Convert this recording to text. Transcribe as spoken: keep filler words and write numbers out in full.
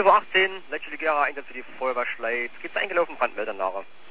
zwölf Uhr achtzehn, letzte Legera, Einsatz für die Feuerwehr Schleiz. Geht's eingelaufen, Brandmelder nachher.